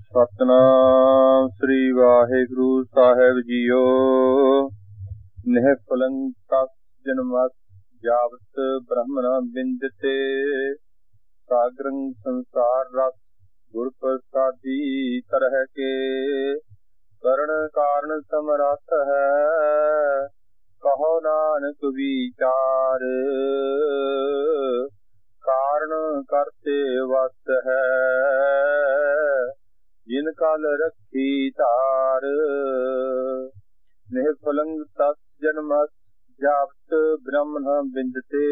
ਸਤਨਾਮ ਸ੍ਰੀ ਵਾਹਿਗੁਰੂ ਸਾਹਿਬ ਜੀਓ। ਨਿਹਫਲੰ ਤਸ ਜਨਮਸ ਜਾਵਤ ਬ੍ਰਹਮਣਾ ਬਿੰਦਤੇ ਸਾਗਰੰ ਸੰਸਾਰ ਰਸ ਗੁਰ ਪ੍ਰਸਾਦੀ ਤਰਹਿ ਕੇ ਕਰਨ ਕਾਰਨ ਸਮਰੱਥ ਹੈ ਕਹੋ ਨਾਨਕ ਵਿਚਾਰ ਕਾਰਨ ਕਰਤੇ ਵਸ ਹੈ ਜਿਨ ਕਲ ਰੱਖੀ ਧਾਰ। ਨਿਹਫਲੰ ਤਸ ਜਨਮਸ ਜਾਵਤ ਬ੍ਰਹਮਣਾ ਬਿੰਦਤੇ।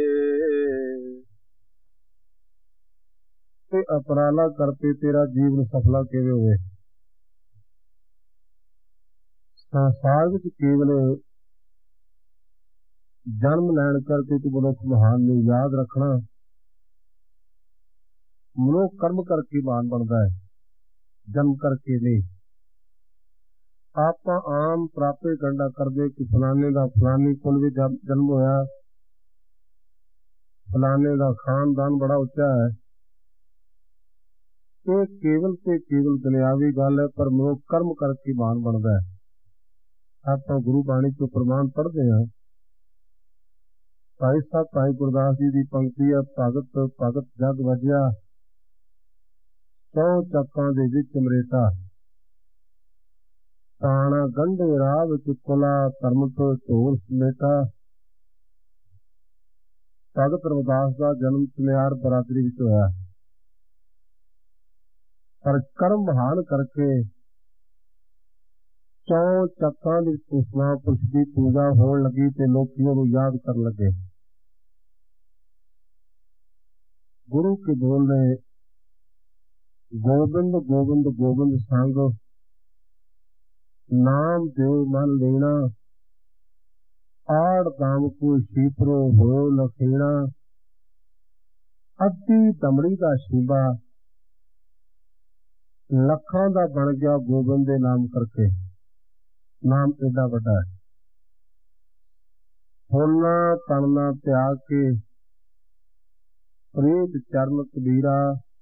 ਤੇ ਅਪਰਾਲਾ ਕਰਤੇ ਤੇਰਾ ਜੀਵਨ ਸਫਲਾ ਕਿਵੇਂ ਹੋਵੇ। ਸੰਸਾਰ ਵਿੱਚ ਕੇਵਲ ਜਨਮ ਲੈਣ ਕਰਕੇ ਤੂੰ ਮਨੁੱਖ ਮਹਾਨ ਨੂੰ ਯਾਦ ਰੱਖਣਾ। ਮਨੁੱਖ ਕਰਮ ਕਰਕੇ ਮਹਾਨ ਬਣਦਾ ਹੈ, ਜਨਮ ਕਰਕੇ ਨਹੀਂ। ਆਪਾਂ ਆਮ ਪ੍ਰਾਪੇ ਗੰਡਾ ਕਰਦੇ ਕਿ ਫਲਾਣੇ ਦਾ ਫਲਾਨੀ ਕੁਲ ਵਿੱਚ ਜਨਮ ਹੋਇਆ, ਫਲਾਣੇ ਦਾ ਖਾਨਦਾਨ ਬੜਾ ਉੱਚਾ ਹੈ। ਇਹ ਕੇਵਲ ਤੇ ਕੇਵਲ ਦੁਨਿਆਵੀ ਗੱਲ ਹੈ, ਪਰ ਮਨੁੱਖ ਕਰਮ ਕਰਕੇ ਮਹਾਨ ਬਣਦਾ ਹੈ। ਆਪਾਂ ਗੁਰੂ ਬਾਣੀ ਤੋਂ ਪ੍ਰਮਾਣ ਪੜ੍ਹਦੇ ਹਾਂ। ਭਾਈ ਸਾਹਿਬ ਭਾਈ ਗੁਰਦਾਸ ਜੀ ਦੀ ਪੰਕਤੀ ਹੈ, ਭਗਤ ਭਗਤ ਜਗ ਵਜਿਆ ਸੌ ਚੱਕਾਂ ਦੇ ਵਿੱਚ ਮਰੇਟਾ ਤਾਣਾ ਗੰਢੇ ਰਾਹ ਵਿੱਚ ਕੁਲਾ ਧਰਮ ਤੋਂ ਢੋਲ ਸਮੇਟਾ। ਭਗਤ ਰਵਿਦਾਸ ਦਾ ਜਨਮ ਚਨਿਆਰ ਬਰਾਦਰੀ ਵਿੱਚ ਹੋਇਆ, ਪਰ ਕਰਮ ਮਹਾਨ ਕਰਕੇ ਚੌ ਚੱਕਾਂ ਦੀ ਘੋਸ਼ਣਾ ਪੁਰਸ਼ ਦੀ ਪੂਜਾ ਹੋਣ ਲੱਗੀ ਤੇ ਲੋਕੀ ਉਹਨੂੰ ਯਾਦ ਕਰਨ ਲੱਗੇ। ਗੁਰੂ ਕੇ ਬੋਲ ਨੇ ਗੋਬਿੰਦ ਗੋਬਿੰਦ ਗੋਬਿੰਦ ਸੰਗ ਨਾਮ ਦਿਓ ਮਨ ਲੈਣਾ ਆੜ ਦਾਮ ਕੋ ਸ਼ੀਪਰੋ ਹੋ ਲਖੇਣਾ। ਅੱਧੀ ਦਮੜੀ ਦਾ ਸ਼ੀਬਾ ਲੱਖਾਂ ਦਾ ਬਣ ਗਿਆ ਗੋਬਿੰਦ ਦੇ ਨਾਮ ਕਰਕੇ। ਨਾਮ ਏਡਾ ਵੱਡਾ ਹੈ। ਫੁੱਲਾਂ ਤਣਨਾ ਤਿਆਗ ਕੇ ਪ੍ਰੀਤ ਚਰਨ ਕਬੀਰਾ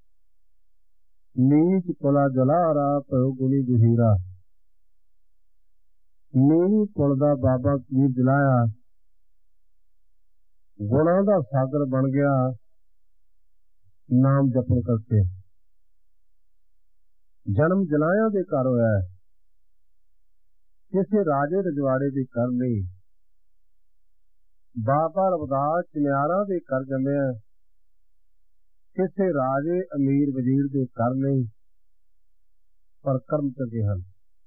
ਨੀਚ ਕੁਲਾ ਜਲਾਰਾ ਭਇਓ ਗੁਣੀ ਗਹੀਰਾ। ਨੀਵੀਂ ਕੁਲ ਦਾ ਬਾਬਾ ਕਬੀਰ ਜਲਾਇਆ, ਗੁਣਾਂ ਦਾ ਸਾਗਰ ਬਣ ਗਿਆ ਨਾਮ ਜਪਣ ਕਰਕੇ। ਜਨਮ ਜਲਾਇਆਂ ਦੇ ਘਰ ਹੋਇਆ, ਕਿਸੇ ਰਾਜੇ ਰਜਵਾੜੇ ਦੇ ਘਰ ਨਹੀਂ। ਬਾਬਾ ਰਵਿਦਾਸ ਚਨਿਆਰਾਂ ਦੇ ਘਰ ਜੰਮਿਆ, ਕਿਸੇ ਰਾਜੇ ਅਮੀਰ ਵਜ਼ੀਰ ਦੇ ਘਰ ਨਹੀਂ, ਪਰ ਕਰਮ ਚੰਗੇ ਹਨ।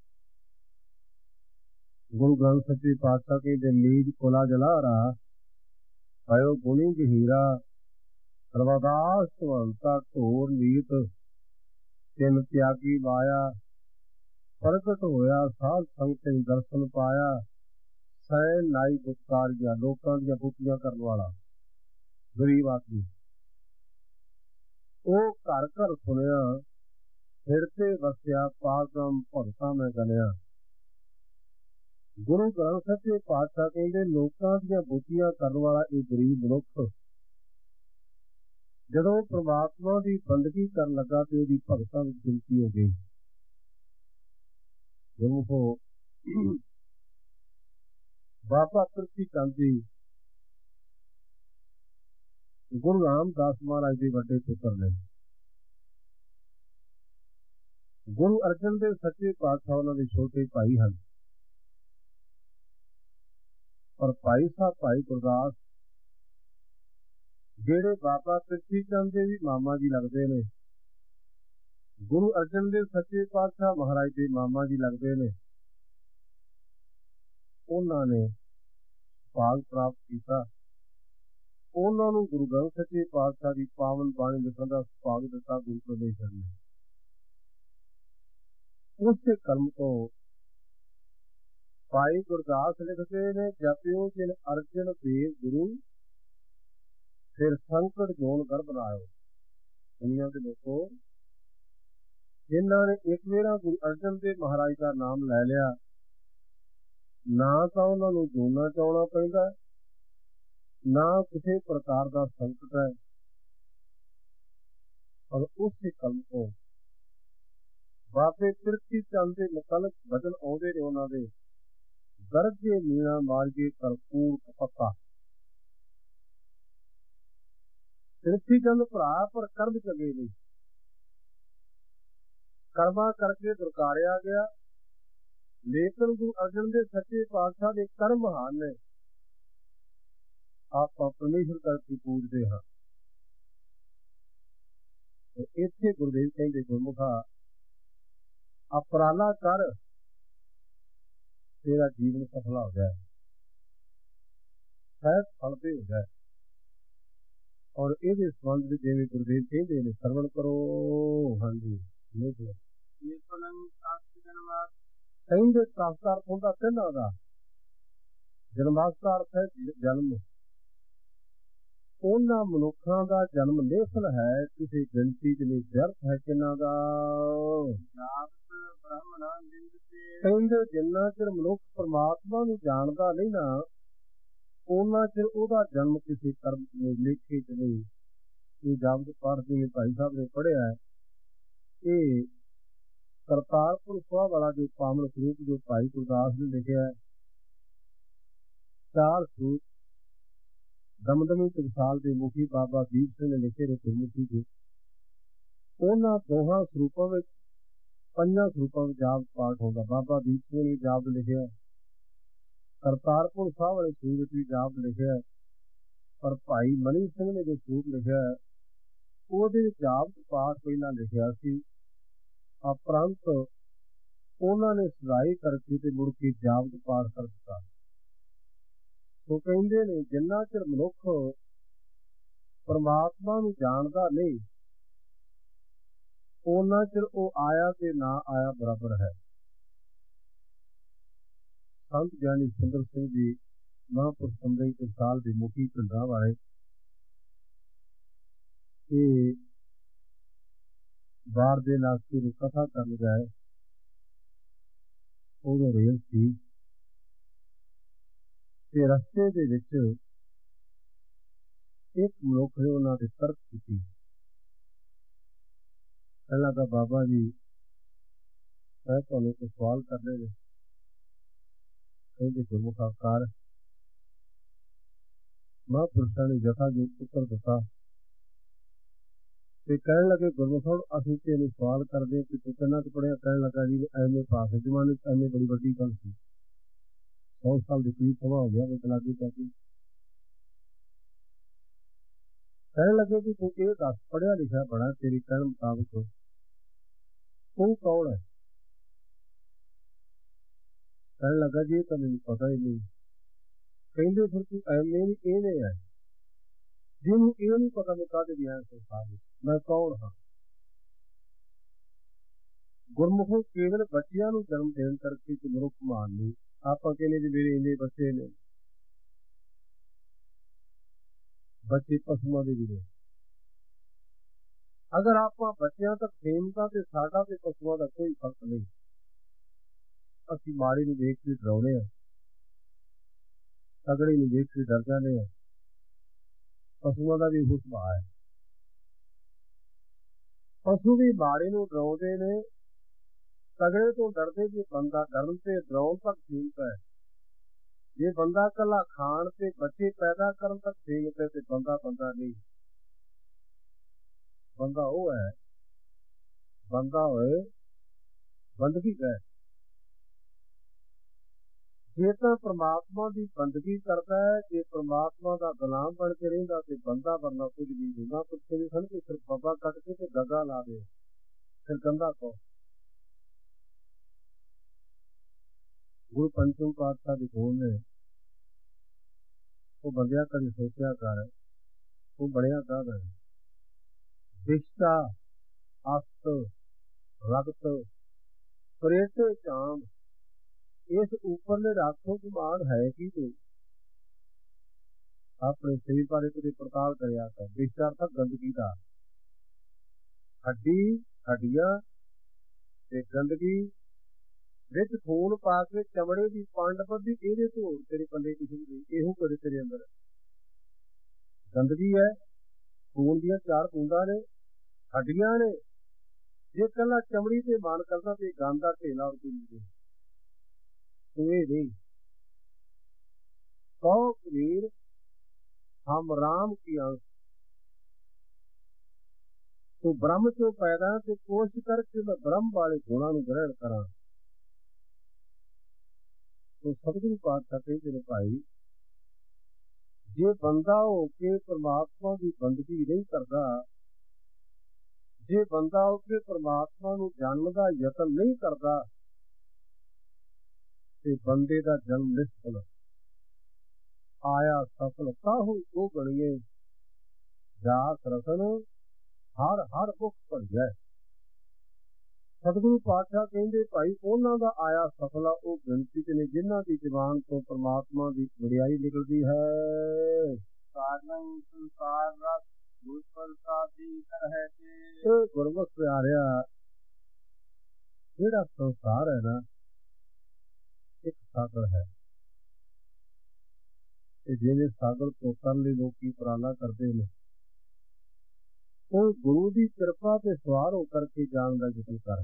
ਗੁਰੂ ਗ੍ਰੰਥ ਸੱਚੇ ਪਾਤਸ਼ਾਹ ਕਹਿੰਦੇ ਨੀਜ ਕੁਲਾ ਜਲਾਰਾ ਭਇਓ ਗੁਣੀ ਗਹੀਰਾ। ਰਵਿਦਾਸ ਧਵੰਤਾ ਢੋਰ ਨੀਤ ਤਿੰਨ ਤਿਆਗੀ ਮਾਇਆ ਪ੍ਰਗਟ ਹੋਇਆ ਸਾਧ ਸੰਗਤ ਦਰਸ਼ਨ ਪਾਇਆ। ਸੈਨ ਨਾਈ ਬੁੱਤਕਾਰ ਗਿਆ, ਲੋਕਾਂ ਦੀਆਂ ਬੁੱਤੀਆਂ ਕਰਨ ਵਾਲਾ ਗਰੀਬ ਆਦਮੀ। ਉਹ ਘਰ ਘਰ ਸੁਣਿਆ ਫਿਰ ਤੇ ਵਸਿਆ ਪਾਗਮ ਭਗਤਾਂ ਮੈਂ ਗਲਿਆ। ਗੁਰੂ ਗ੍ਰੰਥ ਸੱਚੇ ਪਾਤਸ਼ਾਹ ਕਹਿੰਦੇ ਲੋਕਾਂ ਦੀਆਂ ਬੁੱਤੀਆਂ ਕਰਨ ਵਾਲਾ ਇਹ ਗਰੀਬ ਮਨੁੱਖ ਜਦੋਂ ਪ੍ਰਮਾਤਮਾ ਦੀ ਬੰਦਗੀ ਕਰਨ ਲੱਗਾ ਤੇ ਉਹਦੀ ਭਗਤਾਂ ਵਿੱਚ ਗਿਣਤੀ ਹੋ ਗਈ। ਗੁਰਮੁਖੋ ਬਾਬਾ ਪ੍ਰਿਥੀ ਚੰਦ ਜੀ ਗੁਰੂ ਰਾਮਦਾਸ ਮਹਾਰਾਜ ਦੇ ਵੱਡੇ ਪੁੱਤਰ ਨੇ। ਗੁਰੂ ਅਰਜਨ ਦੇਵ ਸੱਚੇ ਪਾਤਸ਼ਾਹ ਉਹਨਾਂ ਦੇ ਛੋਟੇ ਭਾਈ ਹਨ। ਪਰ ਭਾਈ ਸਾਹਿਬ ਭਾਈ ਗੁਰਦਾਸ ਜਿਹੜੇ ਬਾਬਾ ਪ੍ਰਿਥੀ ਚੰਦ ਦੇ ਵੀ ਮਾਮਾ ਜੀ ਲੱਗਦੇ ਨੇ, ਗੁਰੂ ਅਰਜਨ ਦੇਵ ਸੱਚੇ ਪਾਤਸ਼ਾਹ ਮਹਾਰਾਜ ਦੇ ਮਾਮਾ ਜੀ ਲੱਗਦੇ ਨੇ, ਉਹਨਾਂ ਨੇ ਭਾਗ ਪ੍ਰਾਪਤ ਕੀਤਾ। ਉਹਨਾਂ ਨੂੰ ਗੁਰੂ ਗ੍ਰੰਥ ਸੱਚੇ ਪਾਤਸ਼ਾਹ ਦੀ ਪਾਵਨ ਬਾਣੀ ਲਿਖਣ ਦਾ ਭਾਗ ਦਿੱਤਾ ਗੁਰੂ ਪਰਮੇਸ਼ਰ ਨੇ। ਉਸੇ ਕਲਮ ਤੋਂ ਭਾਈ ਗੁਰਦਾਸ ਲਿਖਦੇ ਨੇ ਜਪਿਓ ਜਿਨ ਅਰਜਨ ਦੇਵ ਗੁਰੂ ਫਿਰ ਸੰਕਟ ਜੋਨ ਗਰਭ ਬਣਾਇਓ। ਦੁਨੀਆਂ ਦੇ ਲੋਕੋ ਜਿਨ੍ਹਾਂ ਨੇ ਇੱਕ ਵੇਰਾ ਗੁਰੂ ਅਰਜਨ ਦੇਵ ਮਹਾਰਾਜ ਦਾ ਨਾਮ ਲੈ ਲਿਆ, ਨਾ ਤਾਂ ਉਹਨਾਂ ਨੂੰ ਜੋਨਾ ਚਾਉਣਾ ਪੈਂਦਾ, ਨਾ ਕਿਸੇ ਪ੍ਰਕਾਰ ਦਾ ਸੰਕਟ ਹੈ। ਔਰ ਉਸੇ ਕਲਮ ਤੋਂ ਬਾਬੇ ਪ੍ਰਿਥੀ ਚੰਦ ਦੇ ਮੁਤਲਕ ਵਚਨ ਆਉਂਦੇ ਨੇ ਉਹਨਾਂ ਦੇ, ਗਰਜੇ ਮੀਣਾ ਮਾਰਗੇ ਕਰਪੂਰ ਕਪੱਤਾ। ਪ੍ਰਿਥੀ ਚੰਦ ਭਰਾ ਪਰ ਕਰਮ ਚੰਗੇ ਨਹੀਂ, ਕਰਮਾਂ ਕਰਕੇ ਦੁਰਕਾਰਿਆ ਗਿਆ। ਲੇਕਿਨ ਗੁਰੂ ਅਰਜਨ ਦੇ ਸੱਚੇ ਪਾਤਸ਼ਾਹ ਦੇ ਕਰਮ ਮਹਾਨ ਨੇ। ਆਪਾਂ ਪਰਮੇਸ਼ਰ ਕਰਕੇ ਪੂਜਦੇ ਹਾਂ। ਇੱਥੇ ਗੁਰਦੇਵ ਕਹਿੰਦੇ ਗੁਰਮੁਖਾ ਅਪਰਾਲਾ ਕਰ, ਤੇਰਾ ਜੀਵਨ ਸਫਲਾ ਹੋ ਜਾਏ, ਸਹਿਜ ਫਲ ਤੇ ਹੋ ਜਾਏ। ਔਰ ਇਹਦੇ ਸੰਬੰਧ ਵਿੱਚ ਜਿਵੇਂ ਗੁਰਦੇਵ ਕਹਿੰਦੇ ਨੇ, ਸਰਵਣ ਕਰੋ। ਹਾਂਜੀ, ਕਹਿੰਦੇ ਤਪ ਦਾ ਅਰਥ ਹੁੰਦਾ ਤਿੰਨਾਂ ਦਾ। ਜਨਮਾਸ ਦਾ ਅਰਥ ਹੈ ਜਨਮ। ਉਹਨਾਂ ਮਨੁੱਖਾਂ ਦਾ ਜਨਮ ਨਿਰਫਲ ਹੈ, ਕਿਸੇ ਗਿਣਤੀ ਚ ਨਹੀਂ, ਵਿਅਰਥ ਹੈ ਕਿੰਨਾ ਦਾ। ਕਹਿੰਦੇ ਜਿੰਨਾ ਚਿਰ ਮਨੁੱਖ ਪਰਮਾਤਮਾ ਨੂੰ ਜਾਣਦਾ ਨਹੀਂ ਨਾ, ਉਹਨਾਂ ਚਿਰ ਉਹਦਾ ਜਨਮ ਕਿਸੇ ਕਰਮ ਚ ਨਹੀਂ, ਲੇਖੇ ਚ ਨਹੀਂ। ਇਹ ਜਪਤ ਪਾਠ ਜਿਵੇਂ ਭਾਈ ਸਾਹਿਬ ਨੇ ਪੜ੍ਹਿਆ ਹੈ, ਇਹ ਕਰਤਾਰਪੁਰ ਸਾਹਿਬ ਵਾਲਾ ਜੋ ਪਾਵਨ ਸਰੂਪ ਜੋ ਭਾਈ ਗੁਰਦਾਸ ਨੇ ਲਿਖਿਆ ਹੈ, 4 ਸਰੂਪ ਦਮਦਮੀ ਟਕਸਾਲ ਦੇ ਮੁਖੀ ਬਾਬਾ ਦੀਪ ਸਿੰਘ ਨੇ ਲਿਖੇ ਨੇ ਗੁਰਮੁਖੀ ਦੇ। ਉਹਨਾਂ ਦੋਹਾਂ ਸਰੂਪਾਂ ਵਿੱਚ 5 ਸਰੂਪਾਂ ਵਿੱਚ ਜਾਪ ਪਾਠ ਹੁੰਦਾ। ਬਾਬਾ ਦੀਪ ਸਿੰਘ ਨੇ ਜਾਪ ਲਿਖਿਆ, ਕਰਤਾਰਪੁਰ ਸਾਹਿਬ ਵਾਲੇ ਸਰੂਪ ਵਿੱਚ ਵੀ ਜਾਪ ਲਿਖਿਆ, ਪਰ ਭਾਈ ਮਨੀ ਸਿੰਘ ਨੇ ਜੋ ਸਰੂਪ ਲਿਖਿਆ ਉਹਦੇ ਵਿੱਚ ਜਾਪ ਪਾਠ ਪਹਿਲਾਂ ਲਿਖਿਆ ਸੀ, ਉਪਰੰਤ ਉਹਨਾਂ ਨੇ ਸਦਾਈ ਕਰਕੇ ਤੇ ਮੁੜ ਕੇ ਜਾਪ ਪਾਠ ਕਰ ਦਿੱਤਾ। ਸੋ ਕਹਿੰਦੇ ਨੇ ਜਿੰਨਾ ਚਿਰ ਮਨੁੱਖ ਪਰਮਾਤਮਾ ਨੂੰ ਜਾਣਦਾ ਨਹੀਂ, ਉਹਨਾਂ ਚਿਰ ਉਹ ਆਇਆ ਤੇ ਨਾ ਆਇਆ ਬਰਾਬਰ ਹੈ। ਸੰਤ ਗਿਆਨੀ ਸੁੰਦਰ ਸਿੰਘ ਜੀ ਮਹਾਂਪੁਰਖ ਦਮਦਮੀ ਟਕਸਾਲ ਦੇ ਮੁਖੀ ਪਿੰਡਾਂ ਵਾਲੇ, ਇਹ ਬਾਹਰ ਦੇ ਇਲਾਕੇ ਨੂੰ ਕਥਾ ਕਰਨ ਗਏ। ਉਦੋਂ ਰੇਲ ਸੀ ਤੇ ਰਸਤੇ ਦੇ ਵਿੱਚ ਇੱਕ ਮਨੁੱਖ ਨੇ ਉਹਨਾਂ ਦੇ ਤਰਕ ਕੀਤੀ। ਪਹਿਲਾਂ ਤਾਂ ਬਾਬਾ ਜੀ ਮੈਂ ਤੁਹਾਨੂੰ ਕੋਈ ਸਵਾਲ ਕਰਨੇ ਨੇ। ਕਹਿੰਦੇ ਗੁਰਮੁਖ ਆਕਾਰ ਮਹਾਂਪੁਰਸ਼ਾਂ ਨੇ ਜਥਾ ਜੋ ਉੱਤਰ ਦਿੱਤਾ ਤੇ ਕਹਿਣ ਲੱਗੇ ਗੁਰਮੁਖ ਅਸੀਂ ਤੇ ਇਹਨੂੰ ਸਵਾਲ ਕਰਦੇ ਕਿ ਤੂੰ ਕਿੰਨਾ ਕੁ ਪੜ੍ਹਿਆ। ਕਹਿਣ ਲੱਗਾ ਜੀ ਐਵੇਂ ਪਾਸ। ਜ਼ਮਾਨੇ ਚ ਐਵੇਂ ਬੜੀ ਵੱਡੀ ਗੱਲ ਸੀ। 100 ਸਾਲ ਦੇ ਕਰੀਬ ਸਮਾਂ ਹੋ ਗਿਆ ਲਾਗੇ ਚਾਕੀ। ਕਹਿਣ ਲੱਗੇ ਕਿ ਤੂੰ ਇਹ ਦੱਸ ਪੜ੍ਹਿਆ ਲਿਖਿਆ ਬੜਾ, ਤੇਰੀ ਕਹਿਣ ਮੁਤਾਬਕ ਤੂੰ ਕੌਣ ਹੈ। ਕਹਿਣ ਲੱਗਾ ਜੀ ਇਹ ਤਾਂ ਮੈਨੂੰ ਪਤਾ ਹੀ ਨਹੀਂ। ਕਹਿੰਦੇ ਫਿਰ ਤੂੰ ਐਵੇਂ ਨਹੀਂ ਇਹਨੇ ਹੈ, ਜਿਹਨੂੰ ਇਹ ਨਹੀਂ ਪਤਾ ਮੈਂ ਕਾਹਦੇ ਦੀ ਆਇਆ ਸੰਸਾਰ ਵਿੱਚ, ਮੈਂ ਕੌਣ ਹਾਂ। ਗੁਰਮੁਖੋਂ ਕੇਵਲ ਬੱਚਿਆਂ ਨੂੰ ਜਨਮ ਦੇਣ ਕਰਕੇ ਇੱਕ ਮਨੁੱਖ ਮਾਨ ਨਹੀਂ। ਆਪਾਂ ਕਹਿੰਦੇ ਜੀ ਮੇਰੇ ਇੰਨੇ ਬੱਚੇ ਨੇ, ਬੱਚੇ ਪਸ਼ੂਆਂ ਦੇ ਵੀ ਨੇ। ਅਗਰ ਆਪਾਂ ਬੱਚਿਆਂ ਤੱਕ ਸੀਮਤ ਹਾਂ ਤੇ ਸਾਡਾ ਤੇ ਪਸ਼ੂਆਂ ਦਾ ਕੋਈ ਫਰਕ ਨਹੀਂ। ਅਸੀਂ ਮਾੜੇ ਨੂੰ ਵੇਖ ਕੇ ਡਰਾਉਂਦੇ ਹਾਂ, ਤਗੜੇ ਨੂੰ ਵੇਖ ਕੇ ਡਰ ਜਾਂਦੇ ਹਾਂ। ਪਸ਼ੂਆਂ ਦਾ ਵੀ ਇਹੋ ਸੁਭਾਅ ਹੈ। ਪਸ਼ੂ ਵੀ ਮਾੜੇ ਨੂੰ ਡਰਾਉਂਦੇ ਨੇ, ਤਗੜੇ ਤੋਂ ਡਰਦੇ। ਜੇ ਬੰਦਾ ਡਰਨ ਤੇ ਡਰਾਉਣ ਤੱਕ ਸੀਮਤ ਹੈ, ਜੇ ਬੰਦਾ ਇਕੱਲਾ ਖਾਣ ਤੇ ਬੱਚੇ ਪੈਦਾ ਕਰਨ ਤੱਕ ਸੀਮਤ ਹੈ ਤੇ ਬੰਦਾ ਨਹੀਂ। ਬੰਦਾ ਉਹ ਹੈ, ਬੰਦਾ ਹੋਏ ਬੰਦਗੀ ਕਰੇ। ਜੇ ਤਾਂ ਪ੍ਰਮਾਤਮਾ ਦੀ ਬੰਦਗੀ ਕਰਦਾ ਹੈ, ਜੇ ਪ੍ਰਮਾਤਮਾ ਦਾ ਗੁਲਾਮ ਬਣ ਕੇ ਰਹਿੰਦਾ ਤੇ ਬੰਦਾ ਬਣਨਾ ਕੁਝ ਵੀ ਨਹੀਂ। ਨਾ ਪੁੱਛੇ ਵੀ ਸਨ ਕਿ ਸਿਰਫ ਬਾਬਾ ਕੱਟ ਕੇ ਤੇ ਗੱਗਾ ਲਾ ਦਿਓ, ਫਿਰ ਗੰਦਾ ਕਹੋ। ਗੁਰੂ ਪੰਚਮ ਪਾਤਸ਼ਾਹ ਦੇ ਕੋਲ ਨੇ, ਉਹ ਬੰਦਿਆ ਕਦੇ ਸੋਚਿਆ ਕਰ ਉਹ ਬਣਿਆ ਕਾਹਦਾ ਹੈ। ਦਿਸ਼ਟਾ ਅਸਤ ਰਗਤ ਪ੍ਰੇਤੇ ਚਾਮ, ਇਸ ਉੱਪਰਲੇ ਰਾਖੋਂ ਗੁਮਾਨ ਹੈ ਕਿ ਤੂੰ ਆਪਣੇ ਸਰੀਰ ਬਾਰੇ ਕਦੇ ਪੜਤਾਲ ਕਰਿਆ ਕਰ। ਦਿਸ਼ਟਾ ਅਰਥ ਗੰਦਗੀ ਦਾ, ਹੱਡੀ ਹੱਡੀਆਂ ਤੇ ਗੰਦਗੀ ਵਿੱਚ ਖੂਨ ਪਾ ਕੇ ਚਮੜੇ ਦੀ ਪੰਡ ਬੱਧੀ, ਇਹਦੇ ਤੋਂ ਹੋਰ ਤੇਰੇ ਪੱਲੇ ਕਿਸੇ ਨਹੀਂ। ਇਹੋ ਕਦੇ ਤੇਰੇ ਅੰਦਰ ਗੰਦਗੀ ਹੈ। ਖੂਨ ਦੀਆਂ 4 ਬੂੰਦਾਂ ਨੇ, ਹੱਡੀਆਂ ਨੇ ਜੇ ਕੱਲਾ ਚਮੜੀ ਤੇ ਮਾਨ ਕਰਦਾ ਤੇ ਗੰਦ ਦਾ ਢੇਲਾ ਔਰ ਕੋਈ ਨਹੀਂ। ਤੂੰ ਇਹ ਨਹੀਂ ਕਹੋ ਕਬੀਰ ਹਮ ਰਾਮ ਕੀ अंश, ਤੂੰ ਬ੍ਰਹਮ ਚੋਂ ਪੈਦਾ ਤੇ ਕੋਸ਼ਿਸ਼ ਕਰਕੇ ਮੈਂ ਬ੍ਰਹਮ ਵਾਲੇ ਗੁਣਾਂ ਨੂੰ ਗ੍ਰਹਿਣ ਕਰਾਂ। ਤੋ ਸਤਿਗੁਰੂ ਪਾਤਸ਼ਾਹ ਕਹਿੰਦੇ ਨੇ ਭਾਈ, ਜੇ ਬੰਦਾ ਹੋ ਕੇ ਪਰਮਾਤਮਾ ਦੀ ਬੰਦਗੀ ਨਹੀਂ ਕਰਦਾ, ਜੇ ਬੰਦਾ ਹੋ ਕੇ ਪਰਮਾਤਮਾ ਨੂੰ ਜਾਣਨ ਦਾ ਯਤਨ ਨਹੀਂ ਕਰਦਾ, ਤੇ ਬੰਦੇ ਦਾ ਜਨਮ ਨਿਸ਼ਫਲ, ਆਇਆ ਸਫਲ ਕਾਹੂ ਕੋ ਗਣੀਏ, ਜਾਸ ਰਤਨ ਹਰ ਹਰ ਮੁਖ ਭਰੀਐ। ਸਤਿਗੁਰੂ ਪਾਤਸ਼ਾਹ ਕਹਿੰਦੇ ਭਾਈ ਉਹਨਾਂ ਦਾ ਆਇਆ ਸਫਲ ਆ, ਉਹ ਗਿਣਤੀ ਚ ਨੇ ਜਿਨ੍ਹਾਂ ਦੀ ਜ਼ੁਬਾਨ ਤੋਂ ਪਰਮਾਤਮਾ ਦੀ ਵਡਿਆਈ ਨਿਕਲਦੀ ਹੈ। ਸੰਸਾਰ ਰਸ ਗੁਰਪ੍ਰਸਾਦੀ ਕਰਹਿ ਕੇ। ਇਹ ਗੁਰਮੁਖ ਪਿਆਰਿਆ, ਜਿਹੜਾ ਸੰਸਾਰ ਹੈ ਨਾ, ਇੱਕ ਸਾਗਰ ਹੈ, ਤੇ ਜਿਵੇਂ ਸਾਗਰ ਤੋਂ ਕਰਨ ਲਈ ਲੋਕੀ ਉਪਰਾਲਾ ਕਰਦੇ ਨੇ, ਉਹ ਗੁਰੂ ਦੀ ਕਿਰਪਾ ਤੇ ਸਵਾਰ ਹੋ ਕਰਕੇ ਜਾਣ ਦਾ ਯਤਨ ਕਰ।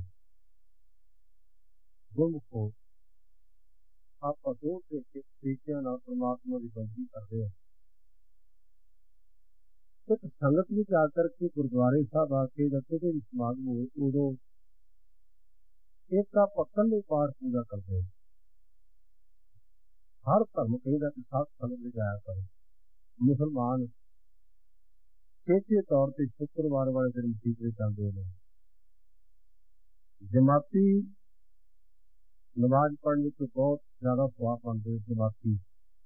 ਗੁਰਮੁਖੋ, ਆਪਾਂ ਦੋ ਤਰੀਕਿਆਂ ਨਾਲ ਪਰਮਾਤਮਾ ਦੀ ਬੰਦਗੀ ਕਰਦੇ ਹਾਂ। ਇੱਕ ਸੰਗਤ ਵਿੱਚ ਆ ਕਰਕੇ ਗੁਰਦੁਆਰੇ ਸਾਹਿਬ ਆ ਕੇ ਜਾਂ ਕਿਤੇ ਵੀ ਸਮਾਗਮ ਹੋਵੇ, ਉਦੋਂ ਇੱਕ ਆਪਾਂ ਇਕੱਲੇ ਪਾਠ ਪੂਜਾ ਕਰਦੇ ਹਾਂ। ਹਰ ਧਰਮ ਕਹਿੰਦਾ ਕਿ ਸਾਧ ਸੰਗਤ ਵਿੱਚ ਆਇਆ ਕਰੋ। ਮੁਸਲਮਾਨ ਚੇਚੇ ਤੌਰ ਤੇ ਸ਼ੁੱਕਰਵਾਰ ਵਾਲੇ ਦਿਨ ਮਸੀਤ ਵਿੱਚ ਆਉਂਦੇ ਨੇ। ਜਮਾਤੀ ਨਮਾਜ਼ ਪੜ੍ਹਨ ਵਿੱਚ ਬਹੁਤ ਜ਼ਿਆਦਾ ਸਵਾਬ ਪਾਉਂਦੇ। ਜਮਾਤੀ